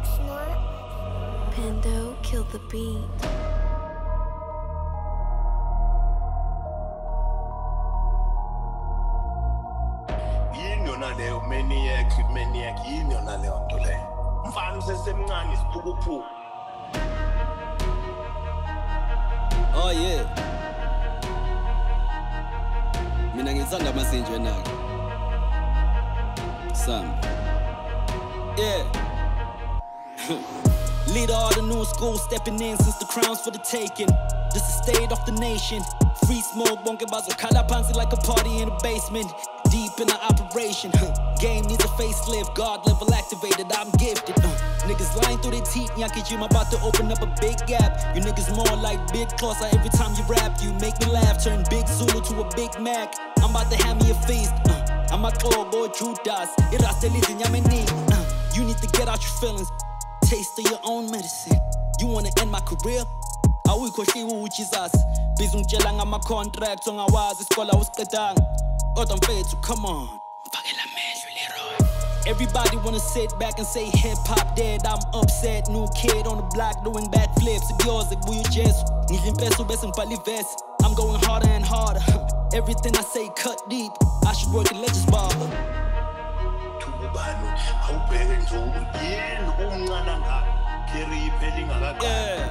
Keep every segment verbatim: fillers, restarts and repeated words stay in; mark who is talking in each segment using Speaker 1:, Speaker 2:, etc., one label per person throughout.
Speaker 1: Pando killed the beat.
Speaker 2: Leo maniac, maniac, yini yona leyo nto leyo. Mfana usesemncane isiphukuphuku.
Speaker 3: Oh yeah. Mina ngithanda amasinjwe nake. Sam. Yeah. Leader of the new school stepping in since the crown's for the taking. This is the state of the nation. Free smoke, bonke bazokhala phansi like a party in the basement. Deep in the operation, game needs a facelift. God level activated, I'm gifted. Uh, niggas lying through their teeth, I'm about to open up a big gap. You niggas more like Big Closer every time you rap. You make me laugh, turn Big Zulu to a Big Mac. I'm about to have me a feast. Uh, I'm a go go Judas. Uh, you need to get out your feelings. Taste of your own medicine. You wanna end my career? I will call you Jesus. Bizum jelang on my contract, on our was scholar was gedang. God, I'm fair to come on. Everybody wanna sit back and say hip hop dead. I'm upset. New kid on the block doing backflips. Yours like you just I'm going harder and harder. Everything I say cut deep. I should work in Legends Bar. Yeah.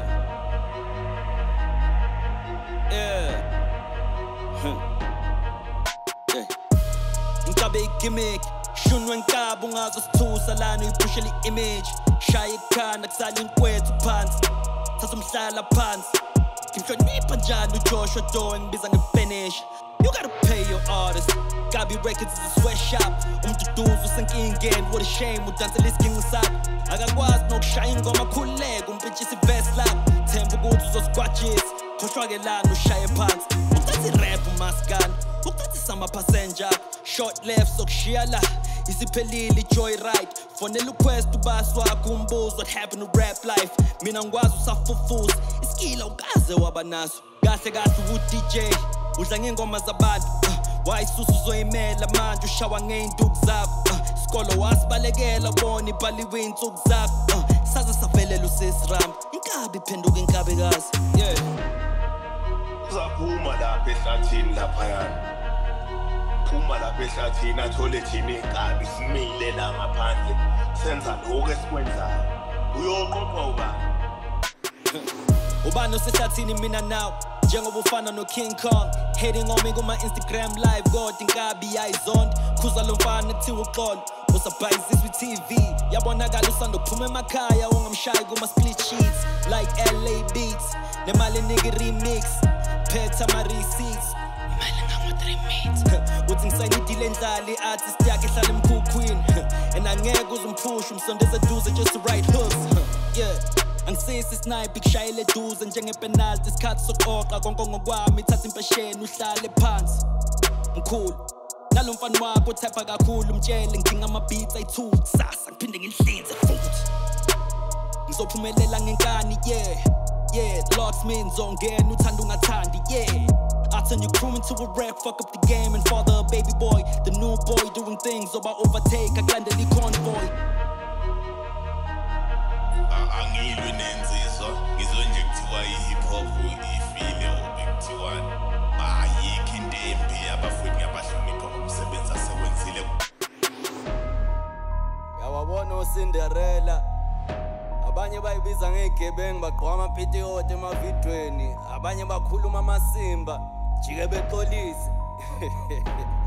Speaker 3: Yeah. Huh. Big gimmick, shunwen kabu ngazo sithusa lana uyipushe li-image. Shaya ikhanda kusala inkwethu phansi, thatha umhlala phansi. Ngimhlonipha njalo uJoshua Doe ngibiza nge-finish. You gotta pay your artists. Gabi Records is a sweatshop. Umduduzo usenkingeni, what a shame udansela isiginci sakho. Akakwazi nokushaya ingoma khululeka umpintshisa i-verse lakho. Themba ukuthi uzosgwatshisa, khohlwa-ke lana ushaye phansi. Uthatha i-rap umaskana, uthatha sama-passenger. Short left, so shiala. Isiphelile joyride. Fonela uquest ubasi wakho umbuzo what happened to rap life. Mina ngikwazi usafufuza. Iskila ukaze wabanaso. Kahle kahle u-D J. Udla ngengoma zabantu. Wayisusu uzoyimela manje ushawa ngey'nduku zakho. Isikolo wasibalekela bona ibhaliwe iy'nsuku zakho. Saze savelela usisiram. Inkabi iphenduka inkabikazi. Yeah.
Speaker 2: Uzaphuma lapha ehlathini laphayana. Phuma lapha ehlathini athole thina inkabi simile la ngaphandle senza lokho esikwenzayo uyoqoqwa ubani
Speaker 3: ubani osehlathini mina now njengoba ufana no King Kong hating on me kuma Instagram live god inkabi yayizonda khuza lo mfana kuthiwa uxolo usabhayiziswa i-T V yabonakala usanda kuphuma emakhaya ungamshayi kuma split sheets like L A Beats nemali nigga remix phetha ama receipts uthi ngisayidile endlala i-artist yakhe ehlala emkhukhwini and angeke uzumphusha umsondeza eduze just to write hooks. Yeah, angisisi snipe kushayela eduze njengepenalty isikhathi sokuqoqa konke ngokwami thatha impesheni uhlale phansi mkhulu nalo mfana wakho uthepha kakhulu umtshele ngidinga ama-beats ayi-two kusasa ngiphinde ngilihlinze futhi ngizophumelela ngenkani. Yeah, yeah, locksman zongena uthanda ungathandi. Yeah, I turn your crew into a wreck, fuck up the game and father a baby boy. The new boy doing things about overtake, I can't delete convoy.
Speaker 2: Angilwe nenziswa, ngizwe nje kuthiwa i-hip hop ifile ubekuthiwa ayikho into embi abafundi abahlonipha ngomsebenzi asewenzile.
Speaker 3: Yawabona uCinderella. Abanye bayibiza ngegebengu bagqoka amaphitiyoti emavidweni, abanye bakhuluma amasimba jike bexolise.